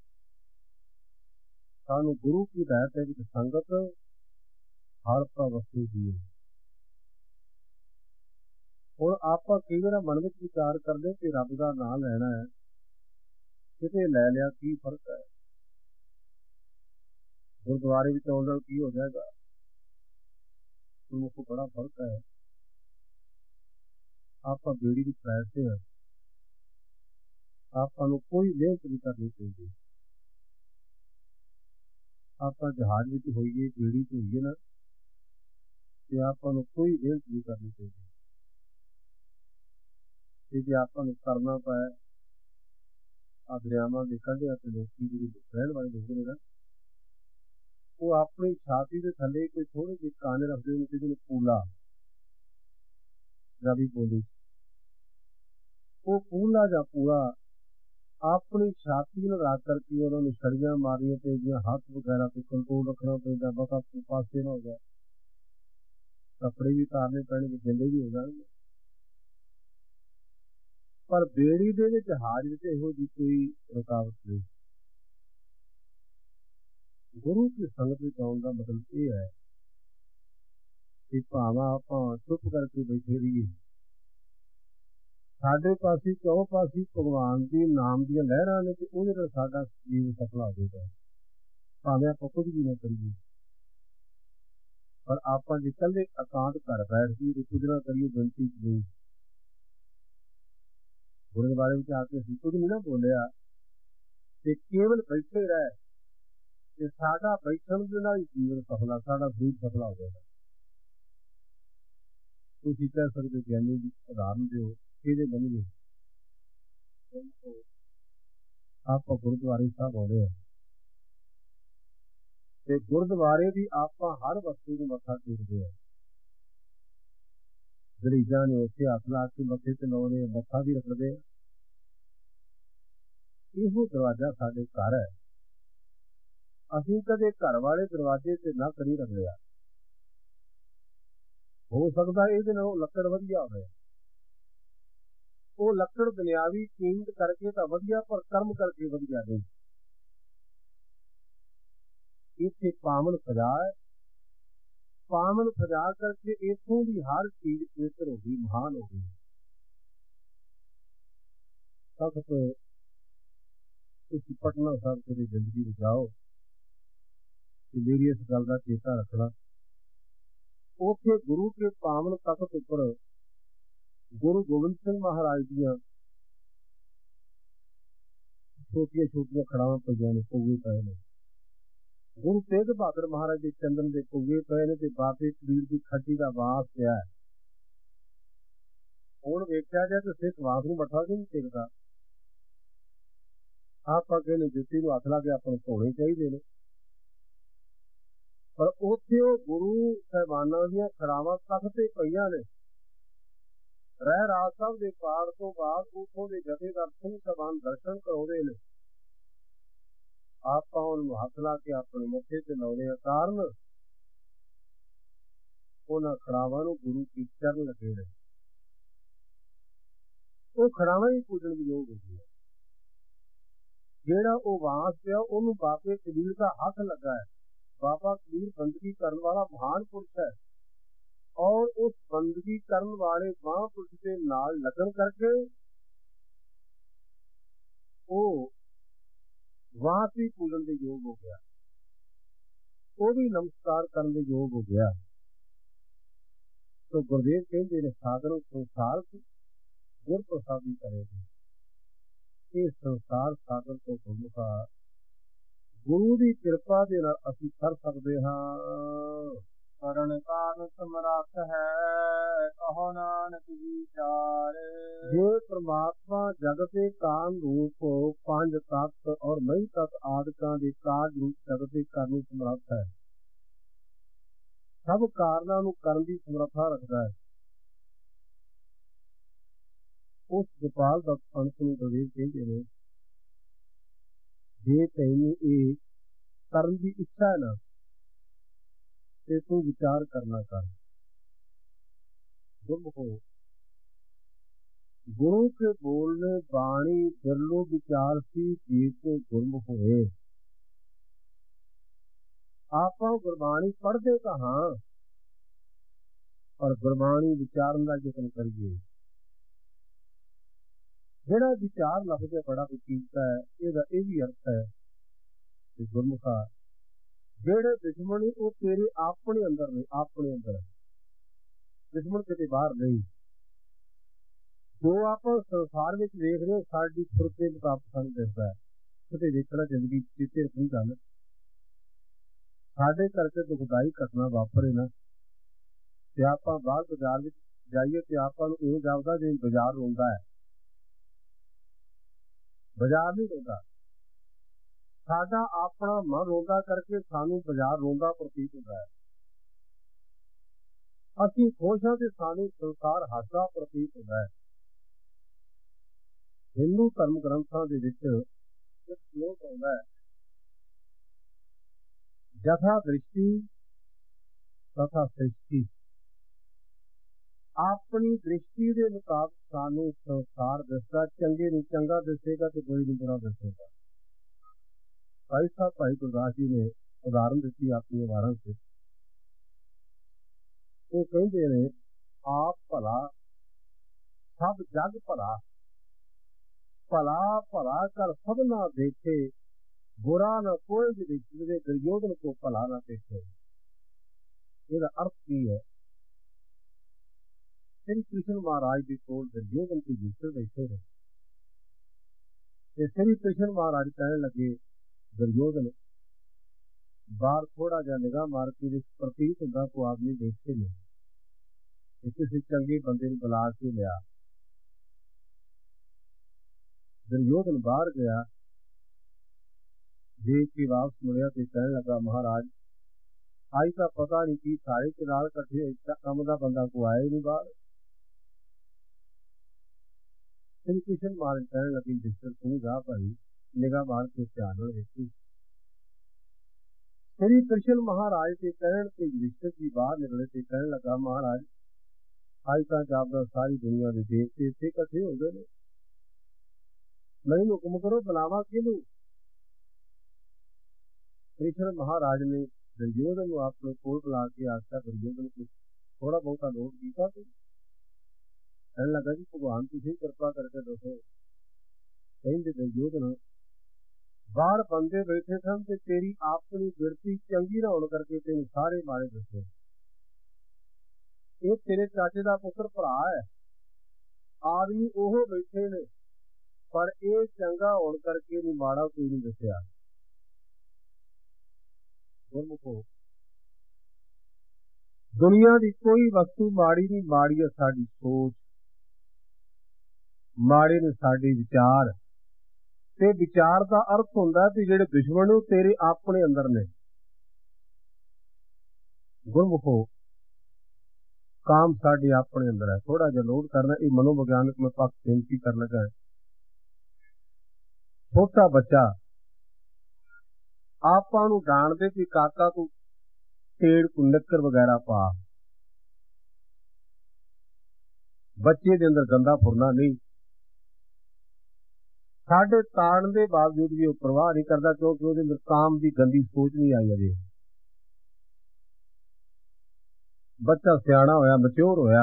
ਸਾਨੂੰ ਗੁਰੂ ਕੀ ਹਦਾਇਤ ਹੈ ਕਿ ਸੰਗਤ ਹਰ ਪ੍ਰਵਸਤੇ ਜੀਓ। ਹੁਣ ਆਪਾਂ ਕਈ ਵਾਰ ਮਨ ਵਿੱਚ ਵਿਚਾਰ ਕਰਦੇ ਕਿ ਰੱਬ ਦਾ ਨਾਂ ਲੈਣਾ ਹੈ, ਕਿਤੇ ਲੈ ਲਿਆ ਕੀ ਫਰਕ ਹੈ, ਗੁਰਦੁਆਰੇ ਵਿੱਚ ਆਉਣ ਨਾਲ ਕੀ ਹੋ ਜਾਏਗਾ। ਉਹ ਬੜਾ ਫਰਕ ਹੈ। ਆਪਾਂ ਬੇੜੀ ਵਿੱਚ ਬੈਠਦੇ ਹਾਂ, ਆਪਾਂ ਨੂੰ ਕੋਈ ਮਿਹਨਤ ਨਹੀਂ ਕਰਨੀ ਚਾਹੀਦੀ। ਆਪਾਂ ਜਹਾਜ਼ ਵਿੱਚ ਹੋਈਏ, ਬੇੜੀ 'ਚ ਹੋਈਏ ਨਾ, ਤੇ ਆਪਾਂ ਨੂੰ ਕੋਈ ਮਿਹਨਤ ਨਹੀਂ ਕਰਨੀ ਚਾਹੀਦੀ। ਤੇ ਜੇ ਆਪਾਂ ਨੂੰ ਕਰਨਾ ਪਏ, ਆ ਦਰਿਆਵਾਂ ਦੇ ਕੰਢਿਆਂ ਤੇ ਲੋਕੀ ਜਿਹੜੇ ਰਹਿਣ ਵਾਲੇ ਲੋਕ ਨੇ ਨਾ, ਉਹ ਆਪਣੀ ਛਾਤੀ ਦੇ ਥੱਲੇ ਕੋਈ ਥੋੜੇ ਜਿਹੇ ਕਾਨੇ ਰੱਖਦੇ ਉਹਨੂੰ ਕਹਿੰਦੇ ਨੇ ਪੂਲਾ, ਪੰਜਾਬੀ ਬੋਲੀ। ਉਹ ਪੂਲਾ ਜਾਂ ਪੂਲਾ ਆਪਣੀ ਛਾਤੀ ਨੂੰ ਰੱਖ ਕਰਕੇ ਉਹਨਾਂ ਨੂੰ ਛੜੀਆਂ ਮਾਰਨੀਆਂ ਪੈਂਦੀਆਂ, ਹੱਥ ਵਗੈਰਾ ਤੇ ਕੰਟਰੋਲ ਰੱਖਣਾ ਪੈਂਦਾ, ਬਸ ਪਾਸੇ ਨਾ ਹੋ ਜਾਏ। ਕੱਪੜੇ ਵੀ ਉਤਾਰਨੇ ਪੈਣਗੇ, ਗਿੱਲੇ ਵੀ ਹੋ ਜਾਣਗੇ। ਪਰ ਬੇੜੀ ਦੇ ਵਿੱਚ ਜਹਾਜ਼ ਵਿੱਚ ਇਹੋ ਜਿਹੀ ਕੋਈ ਰੁਕਾਵਟ ਨਹੀਂ। ਗੁਰੂ ਕੀ ਸੰਗਤ ਵਿੱਚ ਆਉਣ ਦਾ ਮਤਲਬ ਇਹ ਹੈ ਕਿ ਭਾਵੇਂ ਆਪਾਂ ਚੁੱਪ ਕਰਕੇ ਬੈਠੇ ਰਹੀਏ, ਸਾਡੇ ਪਾਸੇ ਚੌ ਪਾਸੇ ਭਗਵਾਨ ਦੀ ਨਾਮ ਦੀਆਂ ਲਹਿਰਾਂ ਨੇ, ਤੇ ਉਹਦੇ ਨਾਲ ਸਾਡਾ ਜੀਵਨ ਸਫਲ ਹੋ ਜਾਏਗਾ। ਭਾਵੇਂ ਆਪਾਂ ਕੁਝ ਵੀ ਨਾ ਕਰੀਏ, ਪਰ ਆਪਾਂ ਜੇ ਇਕੱਲੇ ਇਕਾਂਤ ਘਰ ਬੈਠ ਜਾਈਏ ਤੇ ਕੁਝ ਨਾ ਕਰੀਏ, ਗਿਣਤੀ ਚ ਨਹੀਂ। ਗੁਰਦੁਆਰੇ ਵਿੱਚ ਆ ਕੇ ਅਸੀਂ ਕੁਝ ਨਹੀਂ ਨਾ ਬੋਲਿਆ, ਤੇ ਕੇਵਲ ਬੈਠੇ ਰਹਿ, ਤੇ ਸਾਡਾ ਬੈਠਣ ਦੇ ਨਾਲ ਜੀਵਨ ਸਫਲਾ, ਸਾਡਾ ਸਰੀਰ ਸਫਲਾ ਹੋ ਜਾਏਗਾ। ਤੁਸੀਂ ਕਹਿ ਸਕਦੇ ਗਿਆਨੀ ਦੀ ਉਦਾਹਰਨ ਦਿਓ, ਕਿਹਦੇ ਬਣੀਏ। ਆਪਾਂ ਗੁਰਦੁਆਰੇ ਸਾਹਿਬ ਆਉਂਦੇ ਹਾਂ, ਤੇ ਗੁਰਦੁਆਰੇ ਦੀ ਆਪਾਂ ਹਰ ਵਸਤੂ ਨੂੰ ਮੱਥਾ ਟੇਕਦੇ ਹਾਂ। ਗਰੀਜਾਂ ਨੇ ਉੱਥੇ ਹੱਥ ਲਾ ਕੇ ਮੱਥੇ ਤੇ ਲਾਉਂਦੇ, ਮੱਥਾ ਵੀ ਰੱਖਦੇ ਆ। ਇਹੋ ਦਰਵਾਜ਼ਾ ਸਾਡੇ ਘਰ ਹੈ। ਅਸੀਂ ਕਦੇ ਘਰ ਵਾਲੇ ਦਰਵਾਜ਼ੇ ਤੇ ਨਾ ਕਰੀ ਰੱਖਿਆ। ਹੋ ਸਕਦਾ ਇਹਦੇ ਨਾਲੋਂ ਲੱਕੜ ਵਧੀਆ ਹੋਵੇ, ਉਹ ਲੱਕੜ ਦੁਨਿਆਵੀ ਕੀਮਤ ਕਰਕੇ ਤਾਂ ਵਧੀਆ, ਪਰ ਕਰਮ ਕਰਕੇ ਵਧੀਆ ਨਹੀਂ। ਇੱਥੇ ਪਾਵਨ ਸਜਾ ਹੈ, ਪਾਵਨ ਸਜਾ ਕਰਕੇ ਇੱਥੋਂ ਦੀ ਹਰ ਚੀਜ਼ ਪਵਿੱਤਰ ਹੋ ਗਈ, ਮਹਾਨ ਹੋ ਗਈ। ਤਖਤ ਤੁਸੀਂ ਪਟਨਾ ਸਾਹਿਬ ਕਦੇ ਜ਼ਿੰਦਗੀ ਵਿੱਚ ਜਾਓ ਤੇ ਮੇਰੀ ਇਸ ਗੱਲ ਦਾ ਚੇਤਾ ਰੱਖਣਾ, ਉੱਥੇ ਗੁਰੂ ਕੇ ਪਾਵਨ ਤਖਤ ਉੱਪਰ ਗੁਰੂ ਗੋਬਿੰਦ ਸਿੰਘ ਮਹਾਰਾਜ ਦੀਆਂ ਛੋਟੀਆਂ ਛੋਟੀਆਂ ਖੜਾਵਾਂ ਪਈਆਂ ਨੇ, ਪਊਏ ਪਏ ਨੇ। ਗੁਰੂ ਤੇਗ ਬਹਾਦਰ ਮਹਾਰਾਜ ਦੇ ਚੰਦਨ ਦੇ ਪਊਏ ਪਏ ਨੇ, ਤੇ ਬਾਬੇ ਕਬੀਰ ਦੀ ਖੱਟੀ ਦਾ ਵਾਸ ਪਿਆ ਹੈ। ਵੇਖਿਆ ਜਾਏ ਤਾਂ ਸਿੱਖ ਵਾਂਸ ਨੂੰ ਮੱਥਾ ਵੀ ਨਹੀਂ ਟੇਕਦਾ। ਆਪਾਂ ਕਹਿੰਦੇ ਜੁੱਤੀ ਨੂੰ ਹੱਥ ਲਾ ਕੇ ਆਪਾਂ ਨੂੰ ਧੋਣੇ ਚਾਹੀਦੇ ਨੇ, ਪਰ ਉੱਥੇ ਉਹ ਗੁਰੂ ਸਾਹਿਬਾਨਾਂ ਦੀਆਂ ਖੜਾਵਾਂ ਤਖਤ ਤੇ ਪਈਆਂ ਨੇ। ਰਹਿ ਰਾਜ ਸਾਹਿਬ ਦੇ ਪਾਠ ਤੋਂ ਬਾਅਦ ਉੱਥੋਂ ਦੇ ਜਥੇਦਾਰ ਸਿੰਘ ਸਾਹਿਬਾਨ ਦਰਸ਼ਨ ਕਰਾਉਂਦੇ ਨੇ, ਆਪਾਂ ਉਹਨੂੰ ਹੱਥ ਲਾ ਕੇ ਆਪਣੇ ਮੱਥੇ ਤੇ ਲਾਉਂਦੇ ਆ, ਕਾਰਨ ਉਹਨਾਂ ਖੜਾਵਾਂ ਨੂੰ ਗੁਰੂ ਕੀ ਚਰਨ ਲੱਗੇ ਨੇ, ਉਹ ਖੜਾਵਾਂ ਹੀ ਪੂਜਣ ਦੀ ਯੋਗ ਹੁੰਦੀ ਹੈ। ਜਿਹੜਾ ਉਹ ਵਾਂਸ ਪਿਆ ਉਹਨੂੰ ਬਾਬੇ ਕਬੀਰ ਦਾ ਹੱਥ ਲੱਗਾ ਹੈ। ਬਾਬਾ ਕਬੀਰ ਬੰਦਗੀ ਕਰਨ ਵਾਲਾ ਮਹਾਨ ਪੁਰਸ਼ ਹੈ, ਔਰ ਉਸ ਬੰਦਗੀ ਕਰਨ ਵਾਲੇ ਮਹਾਂਪੁਰਸ਼ ਦੇ ਨਾਲ ਲੱਗਣ ਕਰਕੇ ਉਹ ਵਾਂਸ ਵੀ ਪੂਜਣ ਦੇ ਯੋਗ ਹੋ ਗਿਆ, ਉਹ ਵੀ ਨਮਸਕਾਰ ਕਰਨ ਦੇ ਯੋਗ ਹੋ ਗਿਆ। तो गुरुदेव कहते हैं साधन संसार गुर प्रसादी करेंगे, ये संसार सागर तो गुरमुखा गुरु की कृपा के नाल असीं कर सकते हाँ। ਕਰਨ ਕਾਰਨ ਸਮਰੱਥ ਹੈ ਕਹੋ ਨਾਨਕ ਵਿਚਾਰ। जे परमात्मा जगत के कान रूप पंज तत्त और मई तत्त आदिकां दे कार्य रूप जगत के करन नूं समर्थ है, सब कारणों ਨੂੰ ਕਰਨ ਦੀ ਸਮਰੱਥਾ ਰੱਖਦਾ ਹੈ। ਉਸ ਗੋਪਾਲ ਦਤ ਪੰਥ ਨੂੰ ਗੁਰਦੇਵ ਕਹਿੰਦੇ ਨੇ, ਜੇ ਤੈਨੂੰ ਇਹ ਕਰਨ ਦੀ ਇੱਛਾ ਹੈ ਨਾ ਤੇ ਤੂੰ ਵਿਚਾਰ ਕਰਨਾ ਕਰ। ਗੁਰਮੁਖੋ गुरु के बोलने बाणी बिरलो विचार सी जी को गुरमुख होए। आप गुरबाणी पढ़ते तो हाँ, पर गुरबाणी विचारन का यतन करिए। जेड़ा विचार लफ्ज़ बड़ा कीमता है, ਇਹਦਾ ਇਹ भी अर्थ है कि गुरमुखा जेड़े दुश्मन ने वो तेरे अपने अंदर ने, अपने अंदर दुश्मन किते बाहर नहीं। जो आप संसार में देख रहे हो साड़ी सुरत के मुताबिक सानू दिसदा है, किते देखना जिंदगी चेते रखनी गल साडे करके दुखदाई घटना वापरे ना ते आपां बाहर बाजार विच जाइए ते आपां नूं इहो जापदा जिवें बाजार रोंदा है, बाजार नहीं रोंदा। साडा अपना मन रोंदा करके सानू बाजार रोंदा प्रतीत होता है। असीं खुश हां ते सानू संसार हसदा प्रतीत होता है। हिंदू धर्म ग्रंथां दे विच एक श्लोक आउंदा है, जथा दृष्टि तथा सृष्टि। अपनी दृष्टि के मुताबिक सानू संसार दिसदा, चंगे नूं चंगा दिसेगा ते बुरे नूं बुरा दिसेगा। भाई साहब भाई गुरदास जी ने उदाहरण दी अपनी वारां से, वो कहते ने आप भला सब जग भला, भला भला कर सबना देखे, बुरा न कोई भी देखे, दुर्योधन को भला न देखे। ਇਹਦਾ अर्थ की है? श्री कृष्ण महाराज के कोल दुर्योधन के युधिष्ठिर बैठे रहे, श्री कृष्ण महाराज कहने लगे दुर्योधन बाहर थोड़ा जा निगाह मार के प्रतीत होगा को आदमी बैठे ने, किसी चंगे बंदे ने बुला के लिया। दुर्योधन बाहर गया, देख के वापस मुड़िया तो कहने लगा महाराज आज का पता नहीं की सारे के नाल कट्ठे कम का बंदा को आया ही नहीं बाहर। श्री कृष्ण महाराज कहने लगे युधिष्ठिर तू जा भाई निगाह मार के ध्यान नाल देखी। श्री कृष्ण महाराज के कहने से युधिष्ठिर जी बाहर निकले तो कहने लगा महाराज आज का जापदा सारी दुनिया के देवते इत्थे इकट्ठे हो गए, मैनूं हुक्म करो बुलावा किनूं। कृष्ण महाराज ने दुर्योधन को अपने कोल बुला के आख्या दुर्योधन को थोड़ा बहुता नोट कीता तू? कहने लगा जी भगवान तुसीं कृपा करके दसो। कहंदे दुर्योधन बाहर बंदे बैठे सन ते तेरी अपनी बिरती चंगी ना होने करके तेन सारे मारे दसे। ये तेरे चाचे का पुत्र भरा है, आदमी ओहो बैठे ने पर ये चंगा होने करके नहीं माड़ा कोई नहीं दसिया। गुरमुखो दुनिया की कोई वस्तु माड़ी नहीं, माड़ी है साडी सोच। ਮਾੜੇ ਨੇ ਸਾਡੇ ਵਿਚਾਰ। ਤੇ ਵਿਚਾਰ ਦਾ ਅਰਥ ਹੁੰਦਾ ਵੀ ਜਿਹੜੇ ਦੁਸ਼ਮਣ ਨੇ ਉਹ ਤੇਰੇ ਆਪਣੇ ਅੰਦਰ ਨੇ। ਗੁਰਮੁਖੋ ਕਾਮ ਸਾਡੇ ਆਪਣੇ ਅੰਦਰ ਹੈ। ਥੋੜਾ ਜਿਹਾ ਨੋਟ ਕਰਨਾ, ਇਹ ਮਨੋਵਿਗਿਆਨਕ ਮੈਂ ਪੱਖ ਬੇਨਤੀ ਕਰਨ ਲੱਗਾ। ਛੋਟਾ ਬੱਚਾ ਆਪਾਂ ਨੂੰ ਡਾਂਟਦੇ ਵੀ ਕਾਕਾ ਤੂੰ ਢੇੜ ਤੂੰ ਨਿੱਕਰ ਵਗੈਰਾ ਪਾ। ਬੱਚੇ ਦੇ ਅੰਦਰ ਗੰਦਾ ਫੁਰਨਾ ਨਹੀਂ। ਸਾਡੇ ਤਾੜਨ ਦੇ ਬਾਵਜੂਦ ਵੀ ਉਹ ਪਰਵਾਹ ਨਹੀਂ ਕਰਦਾ, ਕਿਉਂਕਿ ਉਹਦੇ ਅੰਦਰ ਕਾਮ ਦੀ ਗੰਦੀ ਸੋਚ ਨਹੀਂ ਆਈ ਅਜੇ। ਬੱਚਾ ਸਿਆਣਾ ਹੋਇਆ, ਮੈਚਿਓਰ ਹੋਇਆ।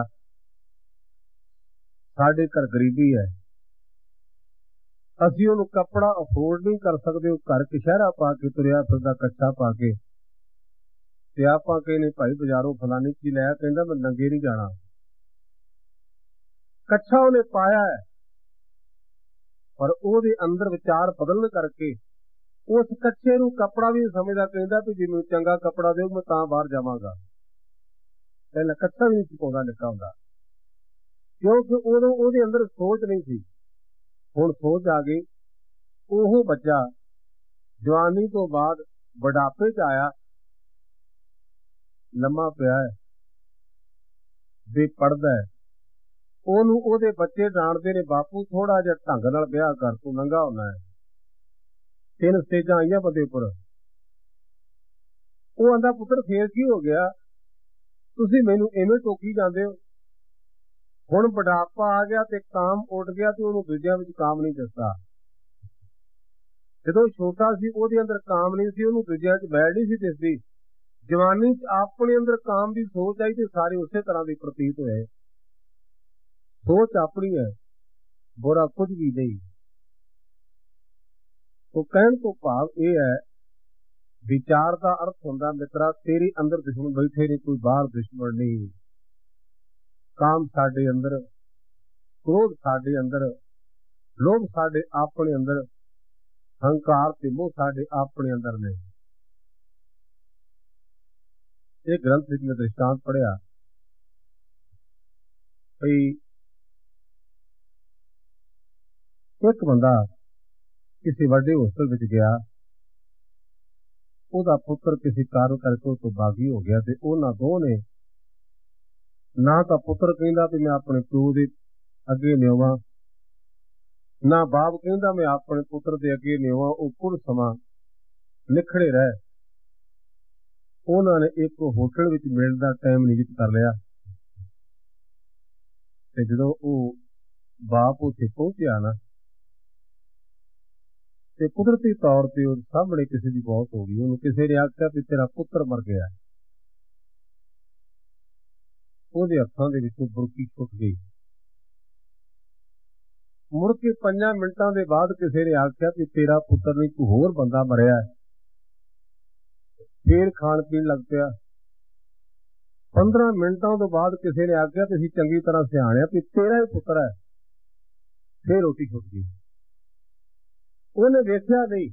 ਸਾਡੇ ਘਰ ਗਰੀਬੀ ਹੈ, ਅਸੀਂ ਉਹਨੂੰ ਕੱਪੜਾ ਅਫੋਰਡ ਨਹੀਂ ਕਰ ਸਕਦੇ। ਉਹ ਘਰ ਕਸ਼ਹਿਰਾ ਪਾ ਕੇ ਤੁਰਿਆ ਫਿਰਦਾ, ਕੱਛਾ ਪਾ ਕੇ, ਤੇ ਆਪਾਂ ਕਹਿੰਦੇ ਭਾਈ ਬਾਜ਼ਾਰੋਂ ਫਲਾਨੀ ਚੀਜ਼ ਲੈ, ਕਹਿੰਦਾ ਮੈਂ ਨੰਗੇ ਨਹੀਂ ਜਾਣਾ। ਕੱਛਾ ਉਹਨੇ ਪਾਇਆ ਹੈ, ਪਰ ਉਹਦੇ ਅੰਦਰ ਵਿਚਾਰ ਬਦਲਣ ਕਰਕੇ ਉਸ ਕੱਛੇ ਨੂੰ ਕੱਪੜਾ ਵੀ ਸਮਝਦਾ। ਕਹਿੰਦਾ ਵੀ ਜੇ ਮੈਨੂੰ ਚੰਗਾ ਕੱਪੜਾ ਦਿਓ ਮੈਂ ਤਾਂ ਬਾਹਰ ਜਾਵਾਂਗਾ। ਪਹਿਲਾਂ ਕੱਛਾ ਵੀ ਨਹੀਂ ਸੀ ਪਾਉਂਦਾ ਨਿੱਕਾ ਹੁੰਦਾ, ਕਿਉਂਕਿ ਉਦੋਂ ਉਹਦੇ ਅੰਦਰ ਸੋਚ ਨਹੀਂ ਸੀ। ਹੁਣ ਸੋਚ ਆ ਗਈ। ਉਹ ਬੱਚਾ ਜਵਾਨੀ ਤੋਂ ਬਾਅਦ ਬੁਢਾਪੇ 'ਚ ਆਇਆ, ਲੰਮਾ ਪਿਆ ਹੈ, ਬੇਪੜਦਾ ਹੈ। ਉਹਨੂੰ ਉਹਦੇ ਬੱਚੇ ਡਾਂਟਦੇ ਨੇ, ਬਾਪੂ ਥੋੜਾ ਜਿਹਾ ਢੰਗ ਨਾਲ ਵਿਆਹ ਕਰ, ਤੂੰ ਨੰਗਾ ਹੋਣਾ ਹੈ। 3 ਸਟੇਜਾਂ ਆਈਆਂ ਬੰਦੇ ਉੱਪਰ। ਉਹ ਆਂਦਾ ਪੁੱਤਰ ਫੇਰ ਕੀ ਹੋ ਗਿਆ, ਤੁਸੀਂ ਮੈਨੂੰ ਐਵੇਂ ਟੋਕੀ ਜਾਂਦੇ ਹੋ। ਹੁਣ ਬੁਢਾਪਾ ਆ ਗਿਆ ਤੇ ਕਾਮ ਉੱਡ ਗਿਆ ਤੇ ਉਹਨੂੰ ਦੂਜਿਆਂ ਵਿੱਚ ਕਾਮ ਨਹੀਂ ਦਿਸਦਾ। ਜਦੋਂ ਛੋਟਾ ਸੀ ਉਹਦੇ ਅੰਦਰ ਕਾਮ ਨਹੀਂ ਸੀ, ਉਹਨੂੰ ਦੂਜਿਆਂ 'ਚ ਬੈਠ ਨਹੀਂ ਸੀ ਦਿਸਦੀ। ਜਵਾਨੀ 'ਚ ਆਪਣੇ ਅੰਦਰ ਕਾਮ ਦੀ ਸੋਚ ਆਈ ਤੇ ਸਾਰੇ ਉਸੇ ਤਰ੍ਹਾਂ ਦੇ ਪ੍ਰਤੀਤ ਹੋਏ। ਸੋਚ ਆਪਣੀ ਹੈ, ਬੁਰਾ ਕੁਝ ਵੀ ਨਹੀਂ। ਉਹ ਕਹਿਣ ਤੋਂ ਭਾਵ ਇਹ ਹੈ, ਵਿਚਾਰ ਦਾ ਅਰਥ ਹੁੰਦਾ ਮਿੱਤਰਾ ਤੇਰੇ ਅੰਦਰ ਦੁਸ਼ਮਣ ਬੈਠੇ ਨੇ, ਕੋਈ ਬਾਹਰ ਦੁਸ਼ਮਣ ਨਹੀਂ। ਕਾਮ ਸਾਡੇ ਅੰਦਰ, ਕ੍ਰੋਧ ਸਾਡੇ ਅੰਦਰ, ਲੋਭ ਸਾਡੇ ਆਪਣੇ ਅੰਦਰ, ਹੰਕਾਰ ਤੇ ਮੋਹ ਸਾਡੇ ਆਪਣੇ ਅੰਦਰ ਨੇ। ਇਹ ਗ੍ਰੰਥ ਵਿੱਚ ਮੈਂ ਦ੍ਰਿਸ਼ਟਾਂਤ ਪੜ੍ਹਿਆ ਬਈ ਇੱਕ ਬੰਦਾ ਕਿਸੇ ਵੱਡੇ ਹੋਸਟਲ ਵਿੱਚ ਗਿਆ, ਉਹਦਾ ਪੁੱਤਰ ਕਿਸੇ ਕਾਰਨ ਕਰਕੇ ਉਹ ਤੋਂ ਬਾਗੀ ਹੋ ਗਿਆ। ਤੇ ਉਹਨਾਂ ਦੋ ਨੇ, ਨਾ ਤਾਂ ਪੁੱਤਰ ਕਹਿੰਦਾ ਵੀ ਮੈਂ ਆਪਣੇ ਪਿਓ ਦੇ ਅੱਗੇ ਨਿਉਵਾਂ, ਨਾ ਬਾਪ ਕਹਿੰਦਾ ਮੈਂ ਆਪਣੇ ਪੁੱਤਰ ਦੇ ਅੱਗੇ ਨਿਉਵਾਂ। ਉਹ ਕੁਝ ਸਮਾਂ ਨਿਖੜੇ ਰਹੇ। ਉਹਨਾਂ ਨੇ ਇੱਕ ਹੋਟਲ ਵਿੱਚ ਮਿਲਣ ਦਾ ਟਾਈਮ ਨਿਯਤ ਕਰ ਲਿਆ, ਤੇ ਜਦੋਂ ਉਹ ਬਾਪ ਉੱਥੇ ਪਹੁੰਚਿਆ ਨਾ, ਤੇ ਕੁਦਰਤੀ ਤੌਰ ਤੇ ਉਹ ਸਾਹਮਣੇ ਕਿਸੇ ਦੀ ਮੌਤ ਹੋ ਗਈ। ਉਹਨੂੰ ਕਿਸੇ ਨੇ ਆਖਿਆ ਵੀ ਤੇਰਾ ਪੁੱਤਰ ਮਰ ਗਿਆ। ਉਹਦੇ ਹੱਥਾਂ ਦੇ ਵਿੱਚੋਂ ਬੁਰਕੀ ਛੁੱਟ ਗਈ। ਮੁੜ ਕੇ 5 ਮਿੰਟਾਂ ਦੇ ਬਾਅਦ ਕਿਸੇ ਨੇ ਆਖਿਆ ਵੀ ਤੇਰਾ ਪੁੱਤਰ ਨਹੀਂ, ਕੋਈ ਹੋਰ ਬੰਦਾ ਮਰਿਆ। ਫੇਰ ਖਾਣ ਪੀਣ ਲੱਗ ਪਿਆ। 15 ਮਿੰਟਾਂ ਤੋਂ ਬਾਅਦ ਕਿਸੇ ਨੇ ਆਖਿਆ ਵੀ ਅਸੀਂ ਚੰਗੀ ਤਰ੍ਹਾਂ ਸਿਆਣਿਆ ਵੀ ਤੇਰਾ ਹੀ ਪੁੱਤਰ ਹੈ। ਫੇਰ ਰੋਟੀ ਛੁੱਟ ਗਈ। ਉਹਨੇ ਵੇਖਿਆ ਨਹੀਂ।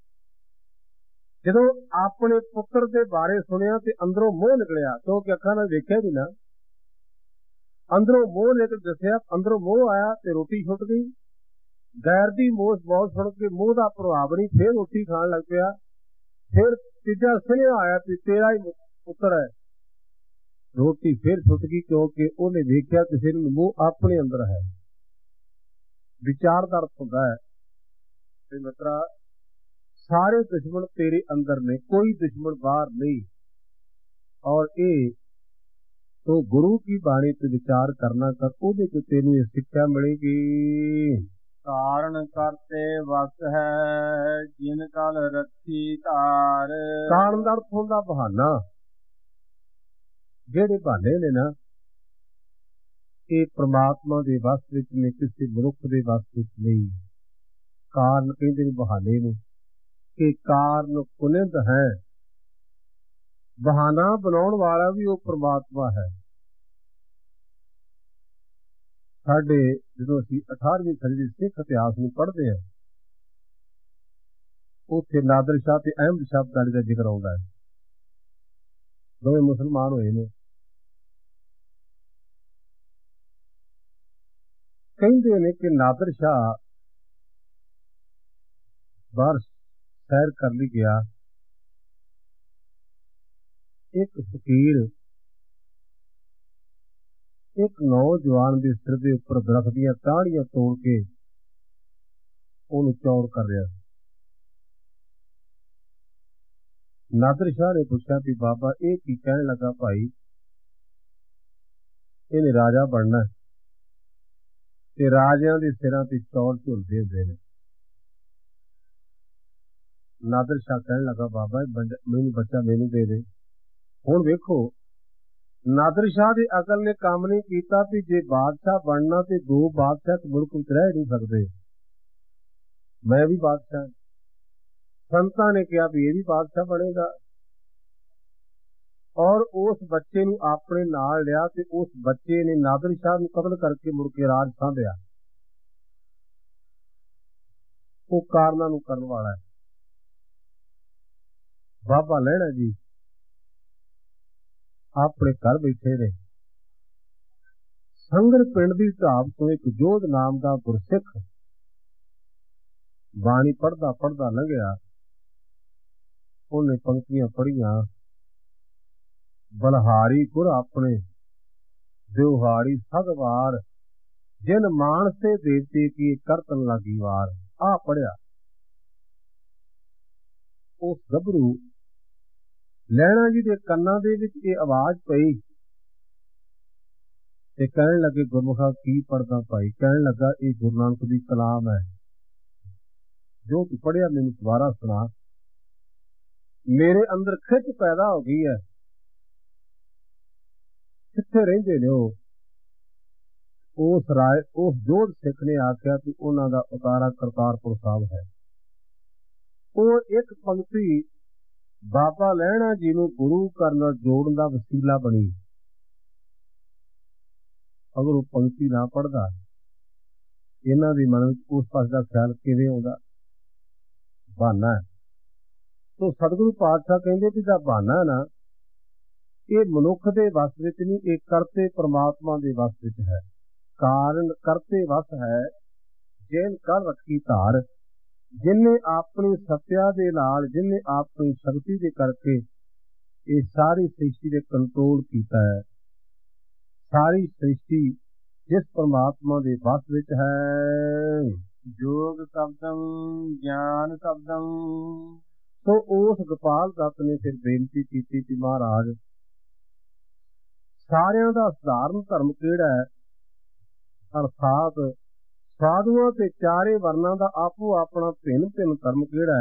ਜਦੋਂ ਆਪਣੇ ਪੁੱਤਰ ਦੇ ਬਾਰੇ ਸੁਣਿਆ ਤੇ ਅੰਦਰੋਂ ਮੋਹ ਨਿਕਲਿਆ, ਕਿਉਂਕਿ ਅੱਖਾਂ ਨਾਲ ਵੇਖਿਆ ਵੀ ਨਾ। ਅੰਦਰੋਂ ਮੋਹ ਨਿਕਲ ਦੱਸਿਆ, ਅੰਦਰੋਂ ਮੋਹ ਆਇਆ ਤੇ ਰੋਟੀ ਛੁੱਟ ਗਈ। ਗੈਰ ਦੀ ਬਹੁਤ ਸੁਣ ਕੇ ਮੋਹ ਦਾ ਪ੍ਰਭਾਵ ਨਹੀਂ, ਫੇਰ ਰੋਟੀ ਖਾਣ ਲੱਗ ਪਿਆ। ਫਿਰ ਤੀਜਾ ਸੁਨੇਹਾ ਆਇਆ ਵੀ ਤੇਰਾ ਹੀ ਪੁੱਤਰ ਹੈ। ਰੋਟੀ ਫੇਰ ਛੁੱਟ ਗਈ, ਕਿਉਂਕਿ ਉਹਨੇ ਵੇਖਿਆ ਕਿਸੇ ਨੂੰ ਮੋਹ ਆਪਣੇ ਅੰਦਰ ਹੈ। ਵਿਚਾਰ ਦਾ ਅਰਥ ਹੁੰਦਾ ਹੈ ਤੇ ਮਿੱਤਰਾ ਸਾਰੇ ਦੁਸ਼ਮਣ ਤੇਰੇ ਅੰਦਰ ਨੇ, ਕੋਈ ਦੁਸ਼ਮਣ ਬਾਹਰ ਨਹੀਂ। ਔਰ ਇਹ तो गुरु की बाणी पे विचार करना कर, ਉਹਦੇ ਚ ਤੈਨੂੰ ਇਹ ਸਿੱਖਿਆ ਮਿਲੇਗੀ। ਕਾਰਨ ਕਰਤੇ ਵਸ ਹੈ ਜਿਨ ਕਲ ਰੱਖੀ ਧਾਰ। ਕਾਰਨ ਦਾ ਅਰਥ ਹੁੰਦਾ ਬਹਾਨਾ। ਜਿਹੜੇ ਬਹਾਨੇ ਨੇ ਨਾ, ਇਹ ਪ੍ਰਮਾਤਮਾ ਦੇ ਵਸ ਵਿੱਚ ਨੇ, ਕਿਸੇ ਮਨੁੱਖ ਦੇ ਵਸ ਵਿੱਚ ਨਹੀਂ। ਕਾਰਨ ਕਹਿੰਦੇ ਨੇ ਬਹਾਨੇ ਨੂੰ, ਕਿ ਕਾਰਨ ਕੁਨਿੰਦ ਹੈ। ਬਹਾਨਾ ਬਣਾਉਣ ਵਾਲਾ ਵੀ ਉਹ ਪ੍ਰਮਾਤਮਾ ਹੈ। ਸਾਡੇ ਜਦੋਂ ਅਸੀਂ 18ਵੀਂ ਸਦੀ ਦੇ ਸਿੱਖ ਇਤਿਹਾਸ ਨੂੰ ਪੜ੍ਹਦੇ ਹਾਂ, ਉੱਥੇ ਨਾਦਰ ਸ਼ਾਹ ਤੇ ਅਹਿਮਦ ਸ਼ਾਹ ਅਬਦਾਲੀ ਦਾ ਜ਼ਿਕਰ ਆਉਂਦਾ ਹੈ। ਦੋਵੇਂ ਮੁਸਲਮਾਨ ਹੋਏ ਨੇ। ਕਹਿੰਦੇ ਨੇ ਕਿ ਨਾਦਰ ਸ਼ਾਹ ਬਾਹਰ ਸੈਰ ਕਰ ਲਈ ਗਿਆ। ਇੱਕ ਫਕੀਰ ਇੱਕ ਨੌਜਵਾਨ ਦੇ ਸਿਰ ਦੇ ਉੱਪਰ ਦਰਖਤ ਦੀਆਂ ਟਾਹਣੀਆਂ ਤੋੜ ਕੇ ਉਹਨੂੰ ਚੌੜ ਕਰ ਰਿਹਾ। ਨਾਦਰ ਸ਼ਾਹ ਨੇ ਪੁੱਛਿਆ ਵੀ ਬਾਬਾ ਇਹ ਕੀ ਕਹਿਣ ਲੱਗਾ? ਭਾਈ ਇਹਨੇ ਰਾਜਾ ਬਣਨਾ ਤੇ ਰਾਜਿਆਂ ਦੇ ਸਿਰਾਂ ਤੇ ਚੌੜ ਝੁਲਦੇ ਹੁੰਦੇ ਨੇ। ਨਾਦਰ ਸ਼ਾਹ ਕਹਿਣ ਲੱਗਾ ਬਾਬਾ ਮੈਨੂੰ ਬੱਚਾ ਮੈਨੂੰ ਦੇ ਦੇ। ਹੁਣ ਵੇਖੋ ਨਾਦਰ ਸ਼ਾਹ ਦੇ ਅਕਲ ਨੇ ਕੰਮ ਨਹੀਂ ਕੀਤਾ ਵੀ ਜੇ ਬਾਦਸ਼ਾਹ ਬਣਨਾ ਤੇ ਦੋ ਬਾਦਸ਼ਾਹ ਇੱਕ ਮੁਲਕ ਵਿੱਚ ਰਹਿ ਨਹੀਂ ਸਕਦੇ, ਮੈਂ ਵੀ ਬਾਦਸ਼ਾਹ। ਸੰਤਾਂ ਨੇ ਕਿਹਾ ਵੀ ਇਹ ਵੀ ਬਾਦਸ਼ਾਹ ਬਣੇਗਾ ਔਰ ਉਸ ਬੱਚੇ ਨੂੰ ਆਪਣੇ ਨਾਲ ਲਿਆ ਤੇ ਉਸ ਬੱਚੇ ਨੇ ਨਾਦਰ ਸ਼ਾਹ ਨੂੰ ਕਤਲ ਕਰਕੇ ਮੁੜ ਕੇ ਰਾਜ ਸਾਂਭਿਆ। ਉਹ ਕਾਰਨਾਂ ਨੂੰ ਕਰਨ ਵਾਲਾ ਹੈ। ਬਾਬਾ ਲਹਿਣਾ ਜੀ ਆਪਣੇ ਘਰ ਬੈਠੇ ਨੇ। ਸੰਗਰ ਪਿੰਡ ਦੀ ਢਾਬ ਤੋਂ ਇੱਕ ਜੋਧ ਨਾਮ ਦਾ ਗੁਰਸਿੱਖ ਬਾਣੀ ਪੜ੍ਹਦਾ ਪੜ੍ਹਦਾ ਲੰਘਿਆ। ਉਹਨੇ ਪੰਕਤੀਆਂ ਪੜ੍ਹੀਆਂ, ਬਲਹਾਰੀ ਗੁਰ ਆਪਣੇ ਦਿਵਹਾੜੀ ਸਦਵਾਰ ਜਿਨ ਮਾਨਸੇ ਦੇਵਤੇ ਕੀ ਕਰਤਨ ਲਾਗੀ ਵਾਰ। ਆ ਪੜਿਆ। ਉਸ ਗੱਭਰੂ ਲਹਿਣਾ ਜੀ ਦੇ ਕੰਨਾਂ ਦੇ ਵਿੱਚ ਇਹ ਆਵਾਜ਼ ਪਈ ਤੇ ਕਹਿਣ ਲੱਗੇ ਗੁਰਮੁਖਾ ਕੀ ਪੜਦਾ ਭਾਈ? ਕਹਿਣ ਲੱਗਾ ਇਹ ਗੁਰੂ ਨਾਨਕ ਦੀ ਕਲਾਮ ਹੈ, ਜੋ ਤੂੰ ਪੜਿਆ ਮੈਨੂੰ ਦੁਬਾਰਾ ਸੁਣਾ। ਮੇਰੇ ਅੰਦਰ ਖਿੱਚ ਪੈਦਾ ਹੋ ਗਈ ਹੈ। ਕਿੱਥੇ ਰਹਿੰਦੇ ਨੇ ਉਹ? ਉਸ ਜੋਧ ਸਿੱਖ ਨੇ ਆਖਿਆ ਕਿ ਉਹਨਾਂ ਦਾ ਉਤਾਰਾ ਕਰਤਾਰਪੁਰ ਸਾਹਿਬ ਹੈ। ਉਹ ਇੱਕ ਪੰਕਤੀ ਬਾਬਾ ਲਹਿਣਾ ਜੀ ਨੂੰ ਗੁਰੂ ਘਰ ਨਾਲ ਜੋੜਨ ਦਾ ਵਸੀਲਾ ਬਣੀ। ਅਗਰ ਉਹ ਪੰਕਤੀ ਨਾ ਪੜ੍ਹਦਾ ਇਹਨਾਂ ਦੇ ਮਨ ਵਿੱਚ ਉਸ ਪਾਸੇ ਦਾ ਖਿਆਲ ਕਿਵੇਂ ਆਉਂਦਾ? ਬਹਾਨਾ ਹੈ। ਤੋ ਸਤਿਗੁਰੂ ਪਾਤਸ਼ਾਹ ਕਹਿੰਦੇ ਵੀ ਦਾ ਬਹਾਨਾ ਨਾ ਇਹ ਮਨੁੱਖ ਦੇ ਵੱਸ ਵਿੱਚ ਨਹੀਂ, ਇਹ ਕਰਤੇ ਪ੍ਰਮਾਤਮਾ ਦੇ ਵੱਸ ਵਿੱਚ ਹੈ। ਕਾਰਨ ਕਰਤੇ ਵੱਸ ਹੈ ਜਿਨ ਕਰ ਰੱਖੀ ਧਾਰ। ਜਿਨੇ ਆਪਣੀ ਸੱਤਿਆ ਦੇ ਨਾਲ, ਜਿਨੇ ਆਪਣੀ ਸ਼ਕਤੀ ਦੇ ਕਰਕੇ ਇਹ ਸਾਰੀ ਸ੍ਰਿਸ਼ਟੀ ਦੇ ਕੰਟਰੋਲ ਕੀਤਾ ਹੈ। ਸਾਰੀ ਸ੍ਰਿਸ਼ਟੀ ਜਿਸ ਪਰਮਾਤਮਾ ਦੇ ਵੱਸ ਵਿੱਚ ਹੈ। ਜੋਗ ਸ਼ਬਦੰ ਗਿਆਨ ਸ਼ਬਦੰ। ਸੋ ਉਸ ਗੋਪਾਲ ਦੱਤ ਨੇ ਫਿਰ ਬੇਨਤੀ ਕੀਤੀ ਕਿ ਮਹਾਰਾਜ ਸਾਰਿਆਂ ਦਾ ਸਧਾਰਨ ਧਰਮ ਕਿਹੜਾ ਹੈ? ਅਰਥਾਤ ਸਾਧੂਆਂ ਤੇ ਚਾਰੇ ਵਰਨਾਂ ਦਾ ਆਪੋ ਆਪਣਾ ਭਿੰਨ ਭਿੰਨ ਧਰਮ ਕਿਹੜਾ ਹੈ?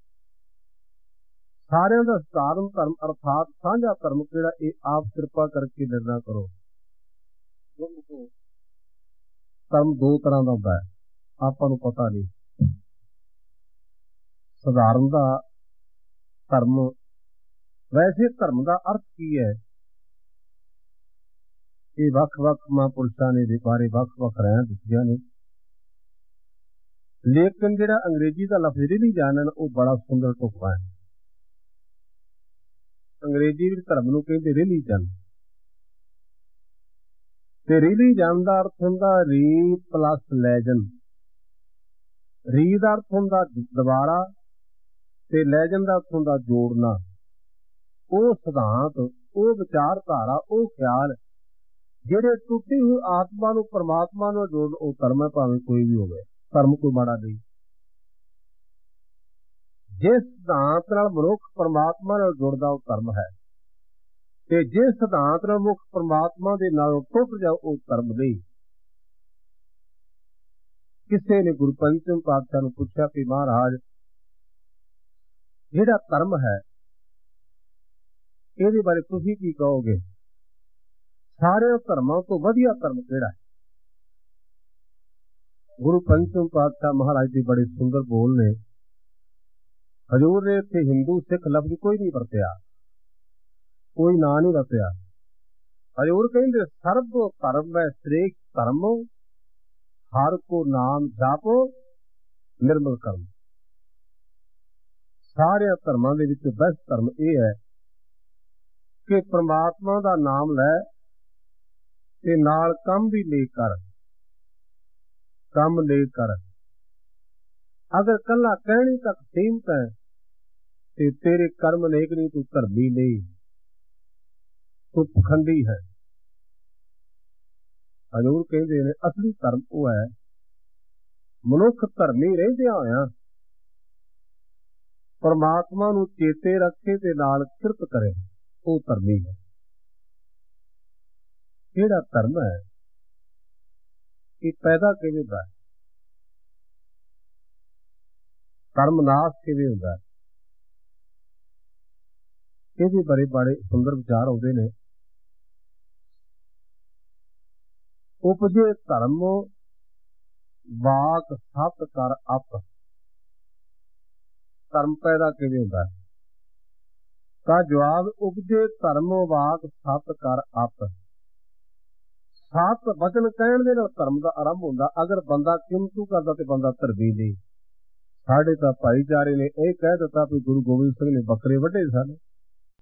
ਸਾਰਿਆਂ ਦਾ ਸਧਾਰਨ ਧਰਮ ਅਰਥਾਤ ਸਾਂਝਾ ਧਰਮ ਕਿਹੜਾ? ਇਹ ਆਪ ਕਿਰਪਾ ਕਰਕੇ ਨਿਰਣਾ ਕਰੋ। ਧਰਮ ਦੋ ਤਰ੍ਹਾਂ ਦਾ ਹੁੰਦਾ ਹੈ, ਆਪਾਂ ਨੂੰ ਪਤਾ ਨਹੀਂ। ਸਧਾਰਨ ਦਾ ਧਰਮ, ਵੈਸੇ ਧਰਮ ਦਾ ਅਰਥ ਕੀ ਹੈ? ਇਹ ਵੱਖ-ਵੱਖ ਮਹਾਂਪੁਰਸ਼ਾਂ ਨੇ ਦੇ ਬਾਰੇ ਵੱਖ-ਵੱਖ ਰਾਇਆਂ ਦਿੱਤੀਆਂ ਨੇ। ਲੇਕਿਨ ਜਿਹੜਾ ਅੰਗਰੇਜ਼ੀ ਦਾ ਲਫ਼ਜ਼ ਰਿਲੀਜਨ ਹੈ ਉਹ ਬੜਾ ਸੁੰਦਰ ਢੁਕਵਾਂ ਹੈ। ਅੰਗਰੇਜ਼ੀ ਵਿੱਚ ਧਰਮ ਨੂੰ ਕਹਿੰਦੇ ਰਿਲੀਜਨ, ਤੇ ਰਿਲੀਜਨ ਦਾ ਅਰਥ ਹੁੰਦਾ ਰੀ ਪਲੱਸ ਲੈਜਨ। ਰੀ ਦਾ ਅਰਥ ਹੁੰਦਾ ਦੁਬਾਰਾ ਤੇ ਲੈਜਨ ਦਾ ਅਰਥ ਹੁੰਦਾ ਜੋੜਨਾ। ਉਹ ਸਿਧਾਂਤ, ਉਹ ਵਿਚਾਰਧਾਰਾ, ਉਹ ਖਿਆਲ ਜਿਹੜੇ ਟੁੱਟੀ ਹੋਈ ਆਤਮਾ ਨੂੰ ਪਰਮਾਤਮਾ ਨਾਲ ਜੋੜਨ, ਉਹ ਧਰਮ ਹੈ, ਭਾਵੇਂ ਕੋਈ ਵੀ ਹੋਵੇ। ਧਰਮ ਕੋਈ ਮਾੜਾ ਨਹੀਂ। ਜਿਸ ਸਿਧਾਂਤ ਨਾਲ ਮਨੁੱਖ ਪਰਮਾਤਮਾ ਨਾਲ ਜੁੜਦਾ ਉਹ ਧਰਮ ਹੈ, ਤੇ ਜਿਸ ਸਿਧਾਂਤ ਨਾਲ ਮਨੁੱਖ ਪਰਮਾਤਮਾ ਦੇ ਨਾਲ ਟੁੱਟ ਜਾ ਉਹ ਧਰਮ ਨਹੀਂ। ਕਿਸੇ ਨੇ ਗੁਰੂ ਪੰਚਮ ਪਾਤਸ਼ਾਹ ਨੂੰ ਪੁੱਛਿਆ ਕਿ ਮਹਾਰਾਜ ਜਿਹੜਾ ਧਰਮ ਹੈ ਇਹਦੇ ਬਾਰੇ ਤੁਸੀਂ ਕੀ ਕਹੋਗੇ? ਸਾਰਿਆਂ ਧਰਮਾਂ ਤੋਂ ਵਧੀਆ ਧਰਮ ਕਿਹੜਾ ਹੈ? ਗੁਰੂ ਪੰਚਮ ਪਾਤਸ਼ਾਹ ਮਹਾਰਾਜ ਦੇ ਬੜੇ ਸੁੰਦਰ ਬੋਲ ਨੇ। ਹਜ਼ੂਰ ਨੇ ਇੱਥੇ ਹਿੰਦੂ ਸਿੱਖ ਲਫ਼ਜ਼ ਕੋਈ ਨਹੀਂ ਵਰਤਿਆ, ਕੋਈ ਨਾਂ ਨਹੀਂ ਵਰਤਿਆ। ਹਜ਼ੂਰ ਕਹਿੰਦੇ ਸਰਬ ਧਰਮ ਮੈਂ ਸ੍ਰੇਸ਼ਟ ਧਰਮ, ਹਰ ਕੋ ਨਾਮ ਜਾਪੋ ਨਿਰਮਲ ਕਰਮ। ਸਾਰਿਆਂ ਧਰਮਾਂ ਦੇ ਵਿੱਚ ਬੈਸਟ ਧਰਮ ਇਹ ਹੈ ਕਿ ਪ੍ਰਮਾਤਮਾ ਦਾ ਨਾਮ ਲੈ ਤੇ ਨਾਲ ਕੰਮ ਵੀ ਨੇਕ ਕਰ। ਕੰਮ ਨੇਕ ਕਰ। ਅਗਰ ਕੱਲਾ ਕਹਿਣੀ ਤੱਕ ਸੀਮਤ ਹੈ ਤੇ ਤੇਰੇ ਕਰਮ ਨੇਕ ਨਹੀਂ, ਤੂੰ ਧਰਮੀ ਨਹੀਂ, ਤੂੰ ਪਖੰਡੀ ਹੈ। ਹਜ਼ੂਰ ਕਹਿੰਦੇ ਨੇ ਅਸਲੀ ਧਰਮ ਉਹ ਹੈ, ਮਨੁੱਖ ਧਰਮੀ ਰਹਿੰਦਿਆਂ ਹੋਇਆਂ ਪਰਮਾਤਮਾ ਨੂੰ ਚੇਤੇ ਰੱਖੇ ਤੇ ਨਾਲ ਕਿਰਤ ਕਰੇ, ਉਹ ਧਰਮੀ ਹੈ। ਕਿਹੜਾ ਧਰਮ ਹੈ? ਇਹ ਪੈਦਾ ਕਿਵੇਂ ਹੁੰਦਾ? ਧਰਮ ਨਾਸ਼ ਕਿਵੇਂ ਹੁੰਦਾ? ਇਹਦੇ ਬਾਰੇ ਬੜੇ ਸੁੰਦਰ ਵਿਚਾਰ ਆਉਂਦੇ ਨੇ। ਉਪਜੇ ਧਰਮ ਵਾਕ ਸਤ ਕਰ ਅਪ। ਧਰਮ ਪੈਦਾ ਕਿਵੇਂ ਹੁੰਦਾ? ਤਾਂ ਜਵਾਬ, ਉਪਜੇ ਧਰਮ ਵਾਕ ਸਤ ਕਰ ਅਪ। ਸਤ ਵਚਨ ਕਹਿਣ ਦੇ ਨਾਲ ਧਰਮ ਦਾ ਆਰੰਭ ਹੁੰਦਾ। ਅਗਰ ਬੰਦਾ ਕਿੰਤੂ ਕਰਦਾ ਤੇ ਬੰਦਾ ਧਰਮੀ ਨਹੀਂ। ਸਾਡੇ ਤਾਂ ਭਾਈਚਾਰੇ ਨੇ ਇਹ ਕਹਿ ਦਿੱਤਾ ਵੀ ਗੁਰੂ ਗੋਬਿੰਦ ਸਿੰਘ ਨੇ ਬੱਕਰੇ ਵੱਢੇ ਸਨ,